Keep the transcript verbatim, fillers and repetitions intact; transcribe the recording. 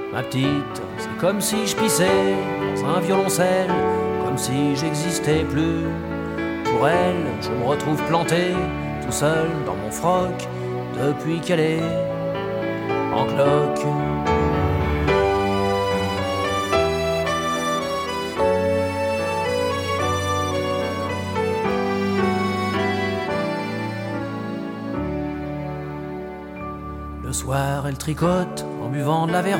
Ma petite, c'est comme si je pissais dans un violoncelle, comme si j'existais plus. Pour elle, je me retrouve planté, tout seul dans mon froc, depuis qu'elle est en cloque. Le soir, elle tricote en buvant de la verve.